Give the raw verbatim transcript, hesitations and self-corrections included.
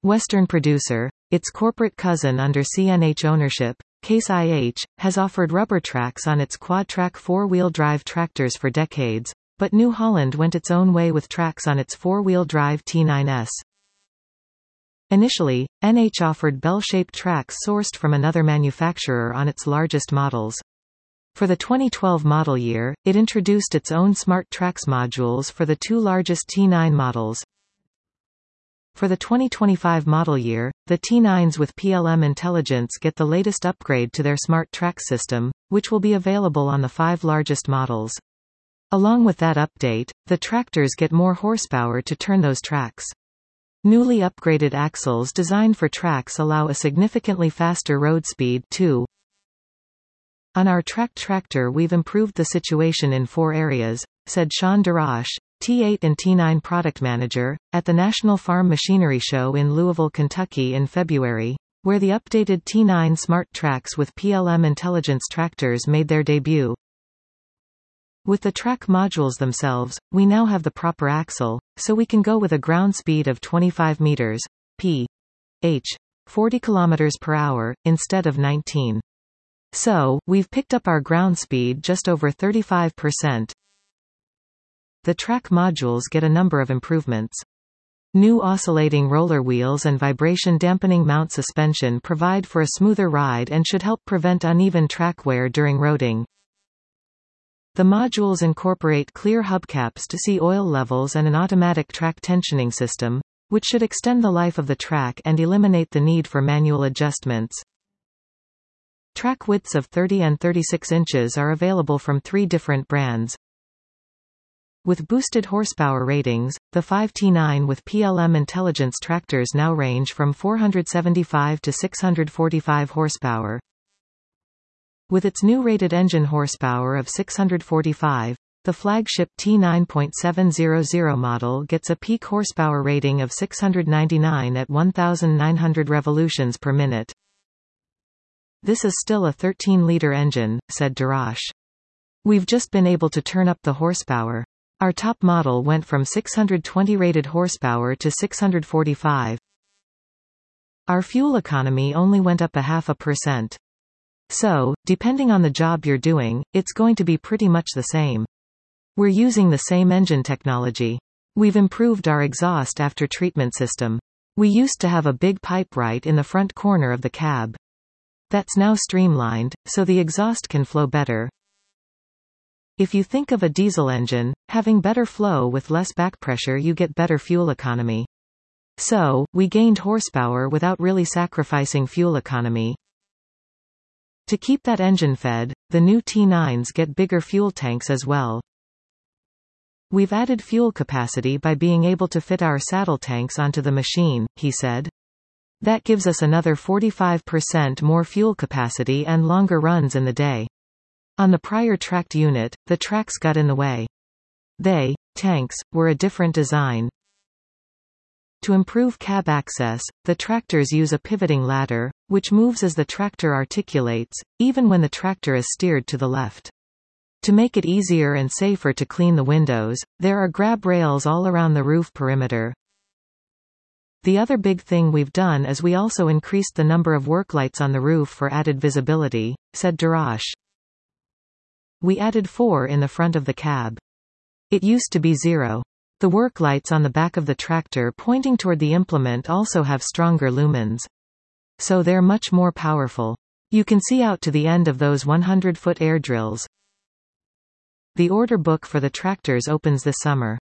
Western producer, its corporate cousin under C N H ownership, Case I H, has offered rubber tracks on its quad-track four-wheel drive tractors for decades, but New Holland went its own way with tracks on its four-wheel drive T nine S. Initially, N H offered bell-shaped tracks sourced from another manufacturer on its largest models. For the twenty twelve model year, it introduced its own Smart Tracks modules for the two largest T nine models. For the twenty twenty-five model year, the T nines with P L M intelligence get the latest upgrade to their Smart Tracks system, which will be available on the five largest models. Along with that update, the tractors get more horsepower to turn those tracks. Newly upgraded axles designed for tracks allow a significantly faster road speed, too. On our tracked tractor we've improved the situation in four areas, said Sean Darash, T eight and T nine product manager, at the National Farm Machinery Show in Louisville, Kentucky in February, where the updated T nine Smart Tracks with P L M intelligence tractors made their debut. With the track modules themselves, we now have the proper axle, so we can go with a ground speed of twenty-five meters per hour, forty kilometers per hour, instead of nineteen. So, we've picked up our ground speed just over thirty-five percent. The track modules get a number of improvements. New oscillating roller wheels and vibration-dampening mount suspension provide for a smoother ride and should help prevent uneven track wear during roading. The modules incorporate clear hubcaps to see oil levels and an automatic track tensioning system, which should extend the life of the track and eliminate the need for manual adjustments. Track widths of thirty and thirty-six inches are available from three different brands. With boosted horsepower ratings, the five T nine with P L M intelligence tractors now range from four hundred seventy-five to six hundred forty-five horsepower. With its new rated engine horsepower of six hundred forty-five, the flagship T nine point seven hundred model gets a peak horsepower rating of six hundred ninety-nine at one thousand nine hundred revolutions per minute. This is still a thirteen liter engine, said Darash. We've just been able to turn up the horsepower. Our top model went from six hundred twenty rated horsepower to six hundred forty-five. Our fuel economy only went up a half a percent. So, depending on the job you're doing, it's going to be pretty much the same. We're using the same engine technology. We've improved our exhaust after treatment system. We used to have a big pipe right in the front corner of the cab. That's now streamlined, so the exhaust can flow better. If you think of a diesel engine, having better flow with less back pressure, you get better fuel economy. So, we gained horsepower without really sacrificing fuel economy. To keep that engine fed, the new T nines get bigger fuel tanks as well. We've added fuel capacity by being able to fit our saddle tanks onto the machine, he said. That gives us another forty-five percent more fuel capacity and longer runs in the day. On the prior tracked unit, the tracks got in the way. They, tanks, were a different design. To improve cab access, the tractors use a pivoting ladder, which moves as the tractor articulates, even when the tractor is steered to the left. To make it easier and safer to clean the windows, there are grab rails all around the roof perimeter. The other big thing we've done is we also increased the number of work lights on the roof for added visibility, said Darash. We added four in the front of the cab. It used to be zero. The work lights on the back of the tractor pointing toward the implement also have stronger lumens. So they're much more powerful. You can see out to the end of those one hundred foot air drills. The order book for the tractors opens this summer.